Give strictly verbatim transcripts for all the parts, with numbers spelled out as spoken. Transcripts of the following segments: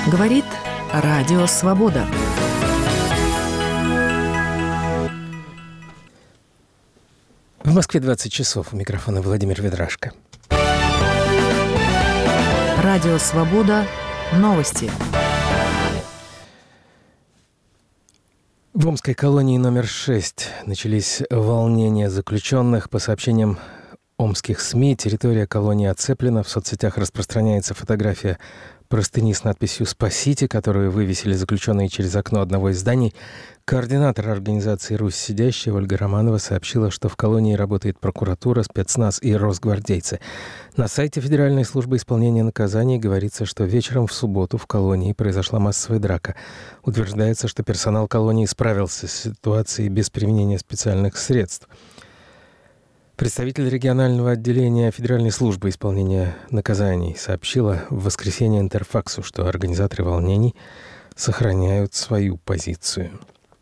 Говорит Радио Свобода. В Москве двадцать часов. У микрофона Владимир Ведрашко. Радио Свобода. Новости. В Омской колонии номер шесть начались волнения заключенных. По сообщениям омских СМИ, территория колонии оцеплена. В соцсетях распространяется фотография простыни с надписью «Спасите», которую вывесили заключенные через окно одного из зданий. Координатор организации «Русь сидящая» Ольга Романова сообщила, что в колонии работает прокуратура, спецназ и росгвардейцы. На сайте Федеральной службы исполнения наказаний говорится, что вечером в субботу в колонии произошла массовая драка. Утверждается, что персонал колонии справился с ситуацией без применения специальных средств. Представитель регионального отделения Федеральной службы исполнения наказаний сообщила в воскресенье Интерфаксу, что организаторы волнений сохраняют свою позицию.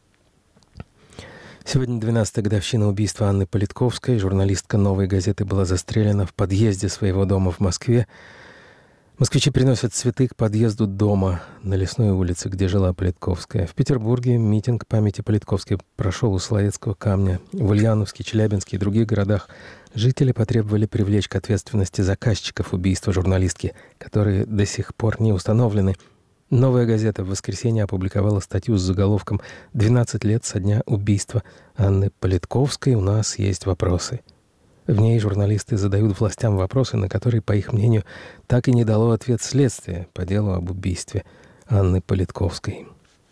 Сегодня двенадцатая годовщина убийства Анны Политковской. Журналистка «Новой газеты» была застрелена в подъезде своего дома в Москве. Москвичи приносят цветы к подъезду дома на Лесной улице, где жила Политковская. В Петербурге митинг памяти Политковской прошел у Соловецкого камня. В Ульяновске, Челябинске и других городах жители потребовали привлечь к ответственности заказчиков убийства журналистки, которые до сих пор не установлены. «Новая газета» в воскресенье опубликовала статью с заголовком «двенадцать лет со дня убийства Анны Политковской. У нас есть вопросы». В ней журналисты задают властям вопросы, на которые, по их мнению, так и не дало ответ следствие по делу об убийстве Анны Политковской.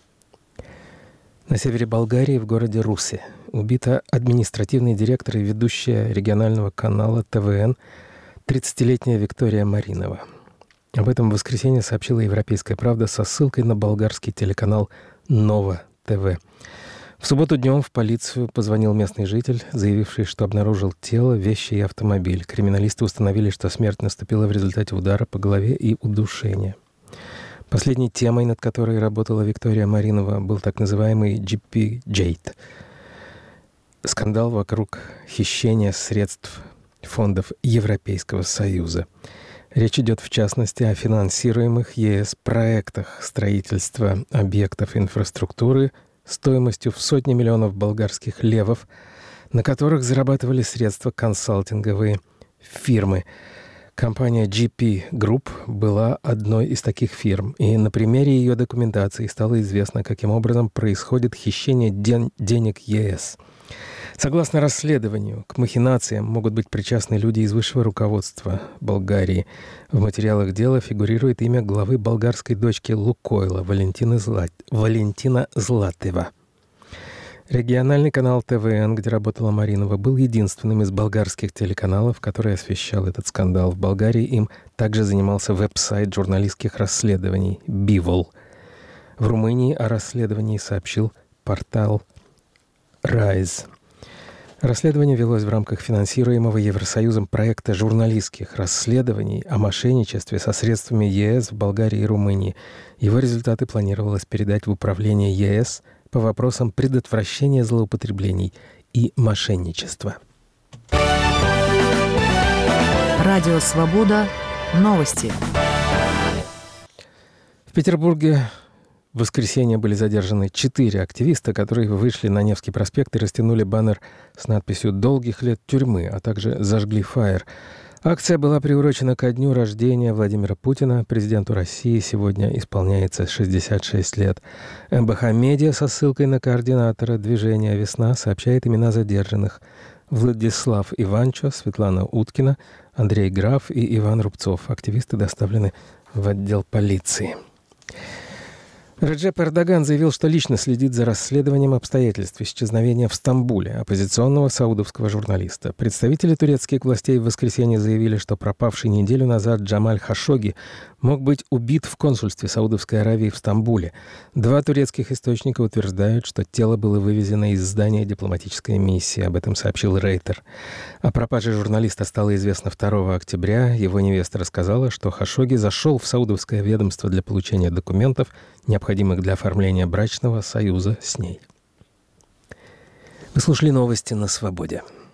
На севере Болгарии, в городе Русе, убита административный директор и ведущая регионального канала ТВН тридцатилетняя Виктория Маринова. Об этом в воскресенье сообщила «Европейская правда» со ссылкой на болгарский телеканал «Нова ТВ». В субботу днем в полицию позвонил местный житель, заявивший, что обнаружил тело, вещи и автомобиль. Криминалисты установили, что смерть наступила в результате удара по голове и удушения. Последней темой, над которой работала Виктория Маринова, был так называемый джи пи Gate. Скандал вокруг хищения средств фондов Европейского Союза. Речь идет, в частности, о финансируемых ЕС проектах строительства объектов инфраструктуры стоимостью в сотни миллионов болгарских левов, на которых зарабатывали средства консалтинговые фирмы. Компания джи пи Group была одной из таких фирм, и на примере ее документации стало известно, каким образом происходит хищение ден- денег ЕС. Согласно расследованию, к махинациям могут быть причастны люди из высшего руководства Болгарии. В материалах дела фигурирует имя главы болгарской дочки Лукойла Валентины Злат... Валентина Златева. Региональный канал ТВН, где работала Маринова, был единственным из болгарских телеканалов, который освещал этот скандал. В Болгарии им также занимался веб-сайт журналистских расследований «Бивол». В Румынии о расследовании сообщил портал «Райз». Расследование велось в рамках финансируемого Евросоюзом проекта журналистских расследований о мошенничестве со средствами ЕС в Болгарии и Румынии. Его результаты планировалось передать в управление ЕС по вопросам предотвращения злоупотреблений и мошенничества. Радио Свобода. Новости. В Петербурге в воскресенье были задержаны четыре активиста, которые вышли на Невский проспект и растянули баннер с надписью «Долгих лет тюрьмы», а также зажгли фаер. Акция была приурочена ко дню рождения Владимира Путина. Президенту России сегодня исполняется шестьдесят шесть лет. эм бэ ха Медиа со ссылкой на координатора движения «Весна» сообщает имена задержанных: Владислав Иванчо, Светлана Уткина, Андрей Граф и Иван Рубцов. Активисты доставлены в отдел полиции. Реджеп Эрдоган заявил, что лично следит за расследованием обстоятельств исчезновения в Стамбуле оппозиционного саудовского журналиста. Представители турецких властей в воскресенье заявили, что пропавший неделю назад Джамаль Хашогги мог быть убит в консульстве Саудовской Аравии в Стамбуле. Два турецких источника утверждают, что тело было вывезено из здания дипломатической миссии. Об этом сообщил Рейтер. О пропаже журналиста стало известно второго октября. Его невеста рассказала, что Хашогги зашел в саудовское ведомство для получения документов, необходимых для оформления брачного союза с ней. Вы слушали новости на Свободе.